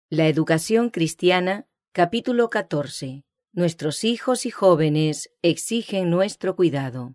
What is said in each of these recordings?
La educación cristiana, capítulo 14. Nuestros hijos y jóvenes exigen nuestro cuidado.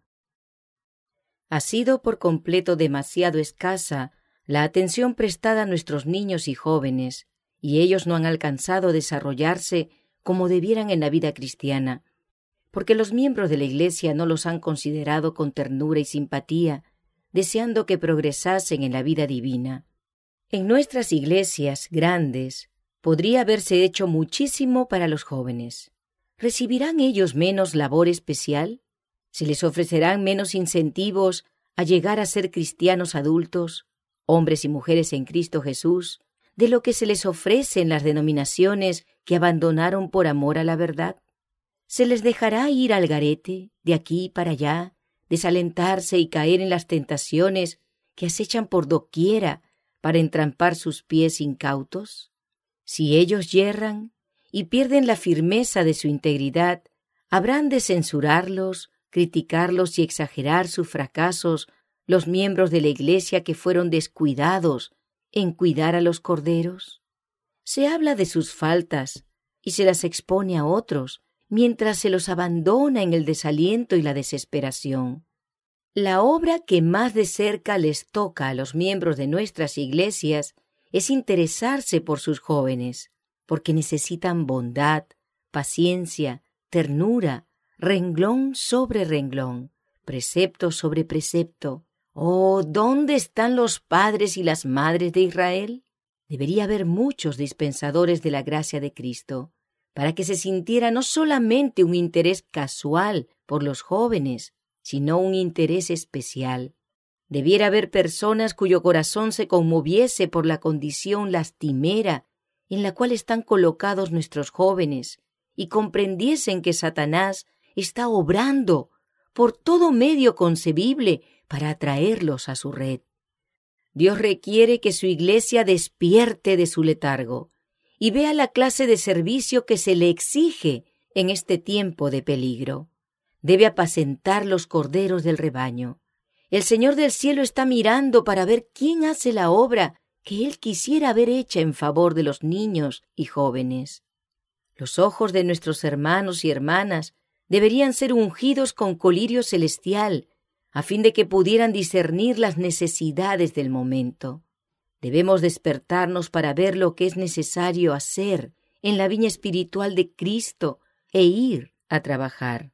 Ha sido por completo demasiado escasa la atención prestada a nuestros niños y jóvenes, y ellos no han alcanzado a desarrollarse como debieran en la vida cristiana, porque los miembros de la Iglesia no los han considerado con ternura y simpatía, deseando que progresasen en la vida divina. En nuestras iglesias grandes podría haberse hecho muchísimo para los jóvenes. ¿Recibirán ellos menos labor especial? ¿Se les ofrecerán menos incentivos a llegar a ser cristianos adultos, hombres y mujeres en Cristo Jesús, de lo que se les ofrece en las denominaciones que abandonaron por amor a la verdad? ¿Se les dejará ir al garete, de aquí para allá, desalentarse y caer en las tentaciones que acechan por doquiera para entrampar sus pies incautos? Si ellos yerran y pierden la firmeza de su integridad, habrán de censurarlos, criticarlos y exagerar sus fracasos los miembros de la Iglesia que fueron descuidados en cuidar a los corderos. Se habla de sus faltas y se las expone a otros, mientras se los abandona en el desaliento y la desesperación. La obra que más de cerca les toca a los miembros de nuestras iglesias es interesarse por sus jóvenes, porque necesitan bondad, paciencia, ternura, renglón sobre renglón, precepto sobre precepto. Oh, ¿dónde están los padres y las madres de Israel? Debería haber muchos dispensadores de la gracia de Cristo, para que se sintiera no solamente un interés casual por los jóvenes, sino un interés especial. Debiera haber personas cuyo corazón se conmoviese por la condición lastimera en la cual están colocados nuestros jóvenes y comprendiesen que Satanás está obrando por todo medio concebible para atraerlos a su red. Dios requiere que su iglesia despierte de su letargo y vea la clase de servicio que se le exige en este tiempo de peligro. Debe apacentar los corderos del rebaño. El Señor del cielo está mirando para ver quién hace la obra que Él quisiera ver hecha en favor de los niños y jóvenes. Los ojos de nuestros hermanos y hermanas deberían ser ungidos con colirio celestial, a fin de que pudieran discernir las necesidades del momento. Debemos despertarnos para ver lo que es necesario hacer en la viña espiritual de Cristo e ir a trabajar.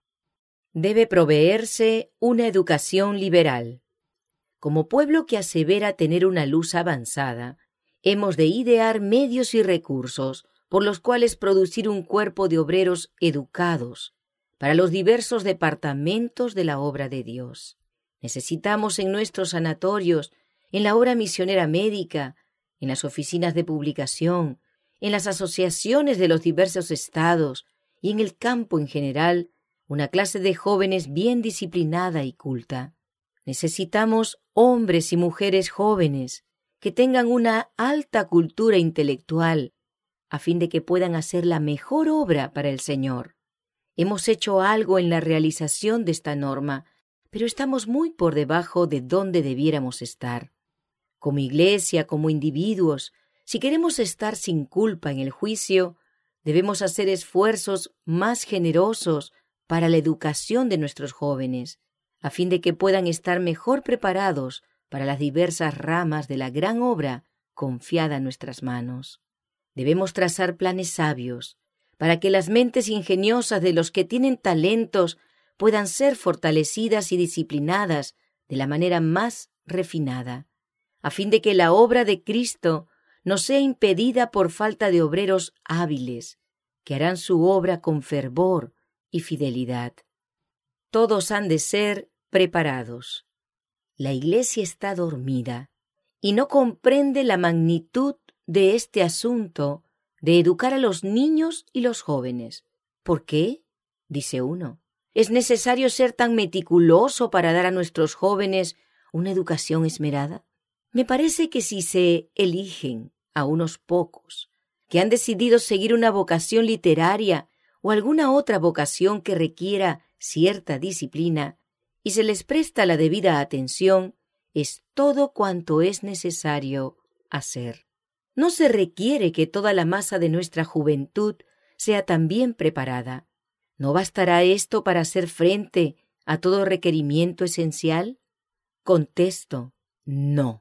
Debe proveerse una educación liberal. Como pueblo que asevera tener una luz avanzada, hemos de idear medios y recursos por los cuales producir un cuerpo de obreros educados para los diversos departamentos de la obra de Dios. Necesitamos en nuestros sanatorios, en la obra misionera médica, en las oficinas de publicación, en las asociaciones de los diversos estados y en el campo en general, una clase de jóvenes bien disciplinada y culta. Necesitamos hombres y mujeres jóvenes que tengan una alta cultura intelectual, a fin de que puedan hacer la mejor obra para el Señor. Hemos hecho algo en la realización de esta norma, pero estamos muy por debajo de donde debiéramos estar. Como iglesia, como individuos, si queremos estar sin culpa en el juicio, debemos hacer esfuerzos más generosos para la educación de nuestros jóvenes, a fin de que puedan estar mejor preparados para las diversas ramas de la gran obra confiada en nuestras manos. Debemos trazar planes sabios para que las mentes ingeniosas de los que tienen talentos puedan ser fortalecidas y disciplinadas de la manera más refinada, a fin de que la obra de Cristo no sea impedida por falta de obreros hábiles, que harán su obra con fervor y fidelidad. Todos han de ser preparados. La Iglesia está dormida y no comprende la magnitud de este asunto de educar a los niños y los jóvenes. ¿Por qué?, dice uno. ¿Es necesario ser tan meticuloso para dar a nuestros jóvenes una educación esmerada? Me parece que si se eligen a unos pocos que han decidido seguir una vocación literaria o alguna otra vocación que requiera cierta disciplina y se les presta la debida atención, es todo cuanto es necesario hacer. No se requiere que toda la masa de nuestra juventud sea también preparada. ¿No bastará esto para hacer frente a todo requerimiento esencial? Contesto, no.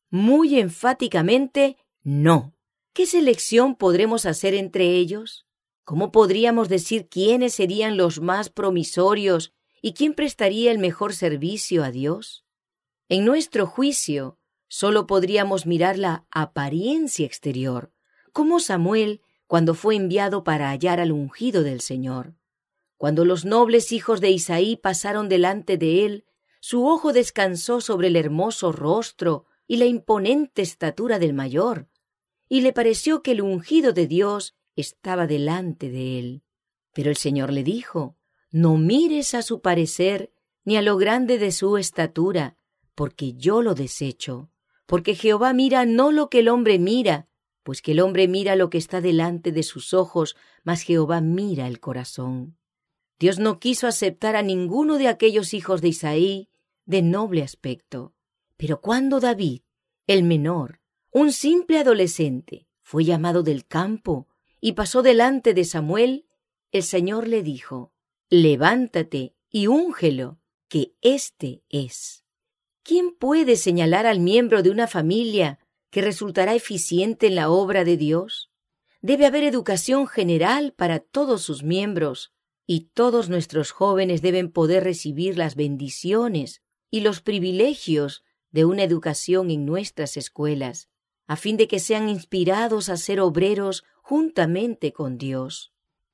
Muy enfáticamente, no. ¿Qué selección podremos hacer entre ellos? ¿Cómo podríamos decir quiénes serían los más promisorios y quién prestaría el mejor servicio a Dios? En nuestro juicio, solo podríamos mirar la apariencia exterior, como Samuel cuando fue enviado para hallar al ungido del Señor. Cuando los nobles hijos de Isaí pasaron delante de él, su ojo descansó sobre el hermoso rostro y la imponente estatura del mayor, y le pareció que el ungido de Dios estaba delante de él. Pero el Señor le dijo, no mires a su parecer ni a lo grande de su estatura, porque yo lo desecho. Porque Jehová mira no lo que el hombre mira, pues que el hombre mira lo que está delante de sus ojos, mas Jehová mira el corazón. Dios no quiso aceptar a ninguno de aquellos hijos de Isaí de noble aspecto. Pero cuando David, el menor, un simple adolescente, fue llamado del campo y pasó delante de Samuel, el Señor le dijo, levántate y úngelo, que éste es. ¿Quién puede señalar al miembro de una familia que resultará eficiente en la obra de Dios? Debe haber educación general para todos sus miembros, y todos nuestros jóvenes deben poder recibir las bendiciones y los privilegios de una educación en nuestras escuelas, a fin de que sean inspirados a ser obreros juntamente con Dios.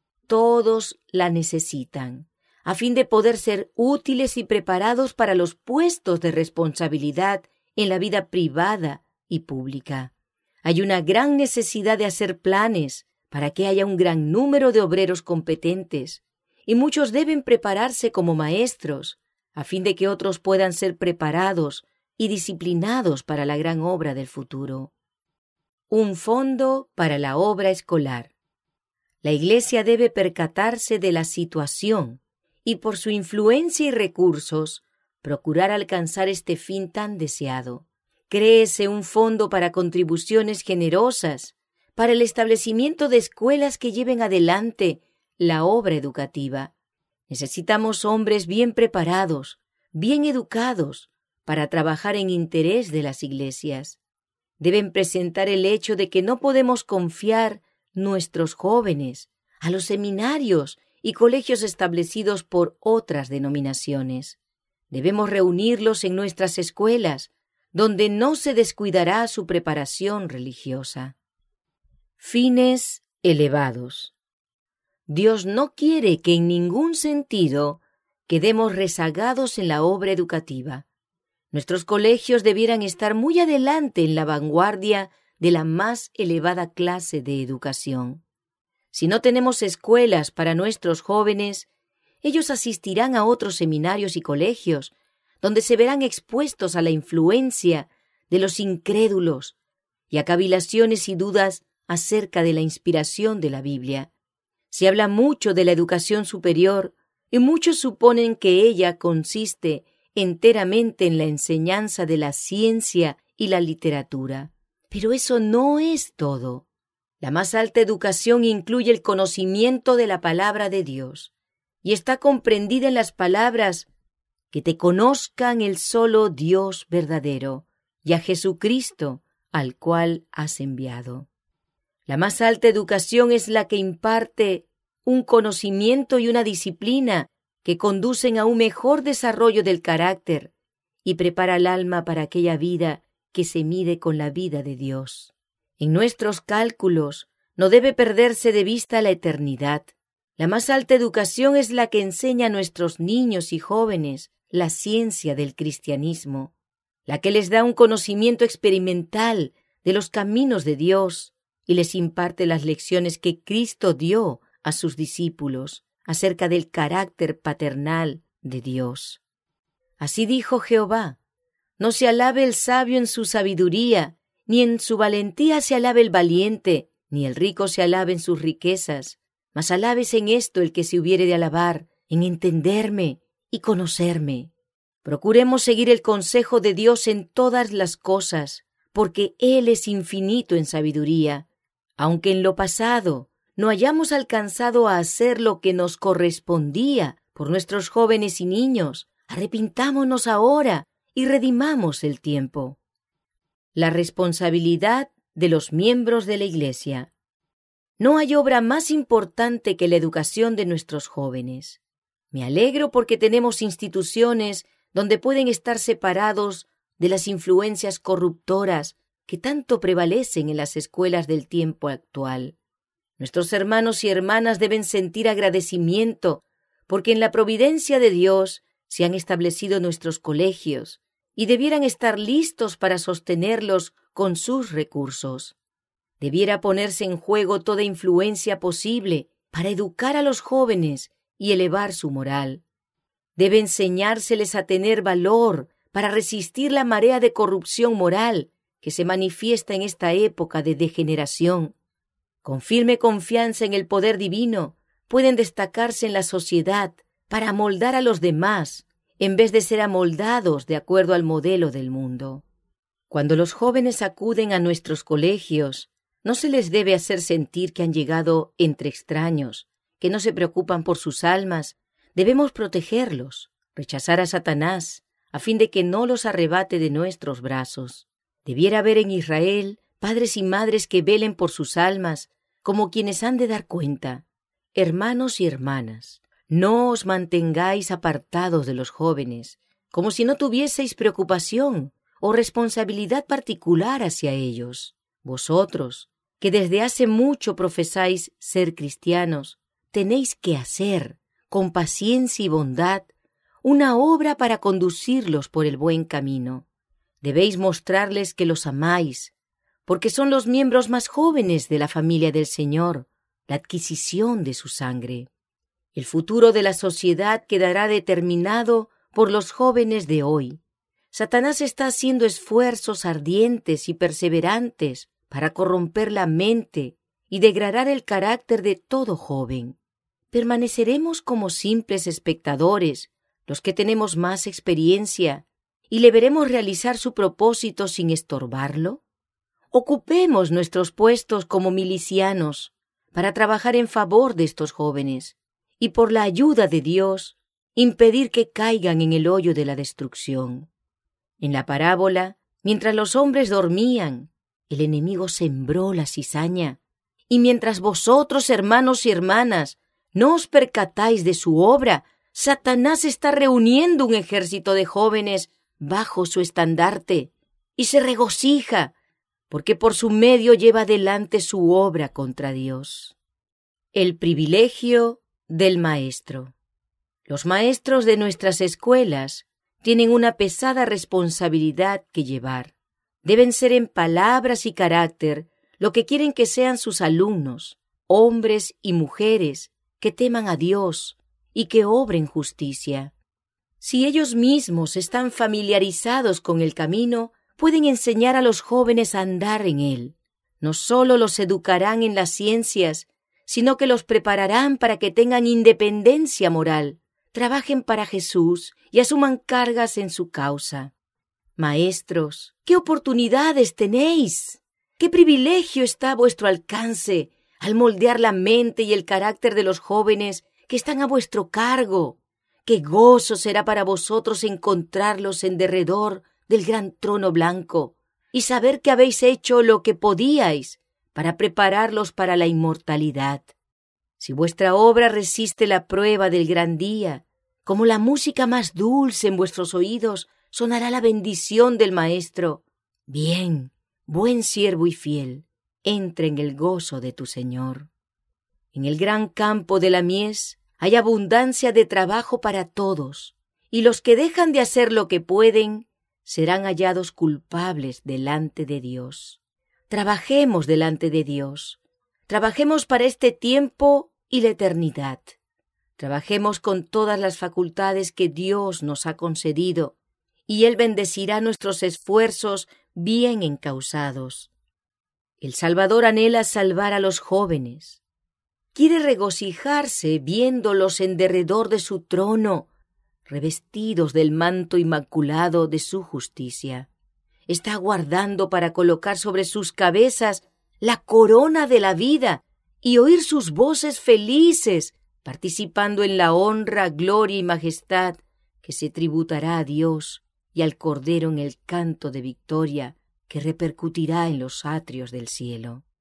Todos la necesitan, a fin de poder ser útiles y preparados para los puestos de responsabilidad en la vida privada y pública. Hay una gran necesidad de hacer planes para que haya un gran número de obreros competentes, y muchos deben prepararse como maestros, a fin de que otros puedan ser preparados y disciplinados para la gran obra del futuro. Un fondo para la obra escolar. La Iglesia debe percatarse de la situación y por su influencia y recursos procurar alcanzar este fin tan deseado. Créese un fondo para contribuciones generosas, para el establecimiento de escuelas que lleven adelante la obra educativa. Necesitamos hombres bien preparados, bien educados, para trabajar en interés de las iglesias. Deben presentar el hecho de que no podemos confiar nuestros jóvenes a los seminarios y colegios establecidos por otras denominaciones. Debemos reunirlos en nuestras escuelas, donde no se descuidará su preparación religiosa. Fines elevados. Dios no quiere que en ningún sentido quedemos rezagados en la obra educativa. Nuestros colegios debieran estar muy adelante en la vanguardia de la más elevada clase de educación. Si no tenemos escuelas para nuestros jóvenes, ellos asistirán a otros seminarios y colegios, donde se verán expuestos a la influencia de los incrédulos y a cavilaciones y dudas acerca de la inspiración de la Biblia. Se habla mucho de la educación superior y muchos suponen que ella consiste enteramente en la enseñanza de la ciencia y la literatura. Pero eso no es todo. La más alta educación incluye el conocimiento de la palabra de Dios y está comprendida en las palabras que te conozcan el solo Dios verdadero y a Jesucristo al cual has enviado. La más alta educación es la que imparte un conocimiento y una disciplina que conducen a un mejor desarrollo del carácter y prepara al alma para aquella vida que se mide con la vida de Dios. En nuestros cálculos no debe perderse de vista la eternidad. La más alta educación es la que enseña a nuestros niños y jóvenes la ciencia del cristianismo, la que les da un conocimiento experimental de los caminos de Dios y les imparte las lecciones que Cristo dio a sus discípulos acerca del carácter paternal de Dios. Así dijo Jehová: no se alabe el sabio en su sabiduría, ni en su valentía se alabe el valiente, ni el rico se alabe en sus riquezas, mas alabes en esto el que se hubiere de alabar, en entenderme y conocerme. Procuremos seguir el consejo de Dios en todas las cosas, porque Él es infinito en sabiduría. Aunque en lo pasado no hayamos alcanzado a hacer lo que nos correspondía por nuestros jóvenes y niños, arrepintámonos ahora y redimamos el tiempo. La responsabilidad de los miembros de la Iglesia. No hay obra más importante que la educación de nuestros jóvenes. Me alegro porque tenemos instituciones donde pueden estar separados de las influencias corruptoras que tanto prevalecen en las escuelas del tiempo actual. Nuestros hermanos y hermanas deben sentir agradecimiento porque en la providencia de Dios se han establecido nuestros colegios y debieran estar listos para sostenerlos con sus recursos. Debiera ponerse en juego toda influencia posible para educar a los jóvenes y elevar su moral. Debe enseñárseles a tener valor para resistir la marea de corrupción moral que se manifiesta en esta época de degeneración. Con firme confianza en el poder divino, pueden destacarse en la sociedad para amoldar a los demás, en vez de ser amoldados de acuerdo al modelo del mundo. Cuando los jóvenes acuden a nuestros colegios, no se les debe hacer sentir que han llegado entre extraños, que no se preocupan por sus almas. Debemos protegerlos, rechazar a Satanás, a fin de que no los arrebate de nuestros brazos. Debiera haber en Israel padres y madres que velen por sus almas, como quienes han de dar cuenta. Hermanos y hermanas, no os mantengáis apartados de los jóvenes, como si no tuvieseis preocupación o responsabilidad particular hacia ellos. Vosotros, que desde hace mucho profesáis ser cristianos, tenéis que hacer, con paciencia y bondad, una obra para conducirlos por el buen camino. Debéis mostrarles que los amáis, porque son los miembros más jóvenes de la familia del Señor, la adquisición de su sangre. El futuro de la sociedad quedará determinado por los jóvenes de hoy. Satanás está haciendo esfuerzos ardientes y perseverantes para corromper la mente y degradar el carácter de todo joven. ¿Permaneceremos como simples espectadores, los que tenemos más experiencia, y le veremos realizar su propósito sin estorbarlo? Ocupemos nuestros puestos como milicianos para trabajar en favor de estos jóvenes y, por la ayuda de Dios, impedir que caigan en el hoyo de la destrucción. En la parábola, mientras los hombres dormían, el enemigo sembró la cizaña, y mientras vosotros, hermanos y hermanas, no os percatáis de su obra, Satanás está reuniendo un ejército de jóvenes bajo su estandarte y se regocija, porque por su medio lleva adelante su obra contra Dios. El privilegio del maestro. Los maestros de nuestras escuelas tienen una pesada responsabilidad que llevar. Deben ser en palabras y carácter lo que quieren que sean sus alumnos, hombres y mujeres que teman a Dios y que obren justicia. Si ellos mismos están familiarizados con el camino, pueden enseñar a los jóvenes a andar en él. No solo los educarán en las ciencias, sino que los prepararán para que tengan independencia moral, trabajen para Jesús y asuman cargas en su causa. Maestros, ¿qué oportunidades tenéis? ¿Qué privilegio está a vuestro alcance al moldear la mente y el carácter de los jóvenes que están a vuestro cargo? ¡Qué gozo será para vosotros encontrarlos en derredor del gran trono blanco y saber que habéis hecho lo que podíais para prepararlos para la inmortalidad! Si vuestra obra resiste la prueba del gran día, como la música más dulce en vuestros oídos, sonará la bendición del Maestro. Bien, buen siervo y fiel, entra en el gozo de tu Señor. En el gran campo de la mies hay abundancia de trabajo para todos, y los que dejan de hacer lo que pueden serán hallados culpables delante de Dios. Trabajemos delante de Dios. Trabajemos para este tiempo y la eternidad. Trabajemos con todas las facultades que Dios nos ha concedido, y Él bendecirá nuestros esfuerzos bien encausados. El Salvador anhela salvar a los jóvenes. Quiere regocijarse viéndolos en derredor de su trono, revestidos del manto inmaculado de su justicia. está aguardando para colocar sobre sus cabezas la corona de la vida y oír sus voces felices, participando en la honra, gloria y majestad que se tributará a Dios y al Cordero en el canto de victoria que repercutirá en los atrios del cielo.